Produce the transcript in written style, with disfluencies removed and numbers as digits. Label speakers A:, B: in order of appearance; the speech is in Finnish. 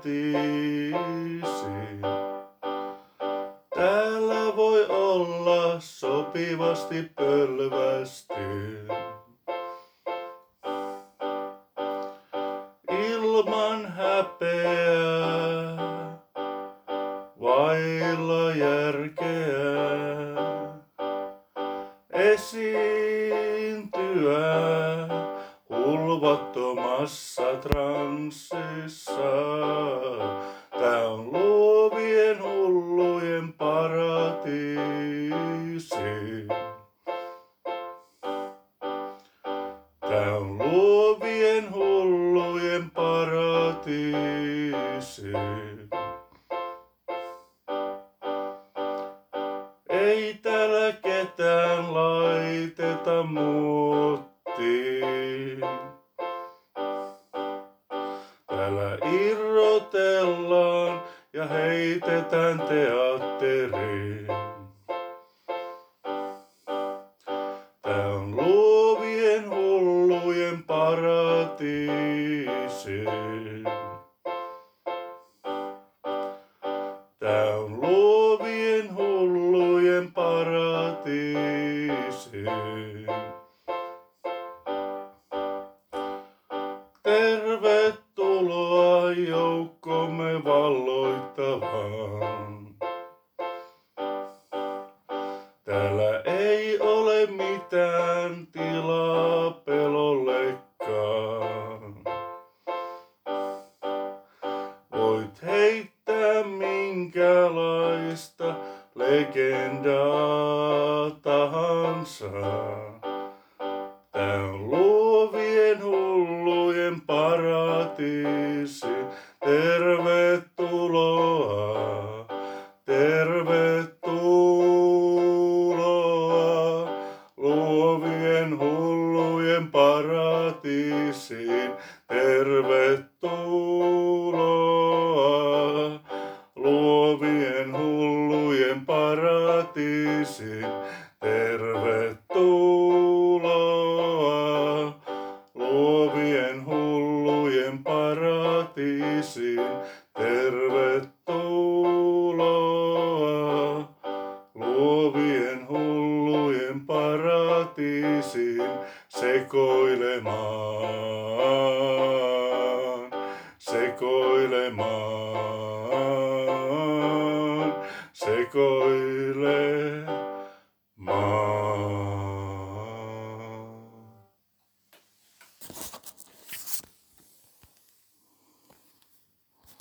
A: paratiisi. Täällä voi olla sopivasti pölvästi. Ilman häpeää, vailla järkeä, esiintyä hulvattomassa transsissa. Tää on luovien hullujen paratiisi. Tää on luovien hullujen paratiisi. Ei täällä ketään laiteta muottiin. Täällä irrotellaan ja heitetään teatteriin. Tää on luovien hullujen paratiisi. Tää on luovien hullujen paratiisi. Tervetuloa joukkomme valloittavaan. Täällä ei ole mitään tilaa pelollekaan. Voit heittää minkälaista legendaa tahansa. Tää on luovien hullujen paratiisi. Tervetuloa, tervetuloa luovien hullujen paratiisiin. Tervetuloa luovien hullujen paratiisiin. Tervetuloa luovien hullujen paratiisiin. Tervetuloa luovien hullujen paratiisiin sekoilemaan, sekoilemaan, sekoilemaan.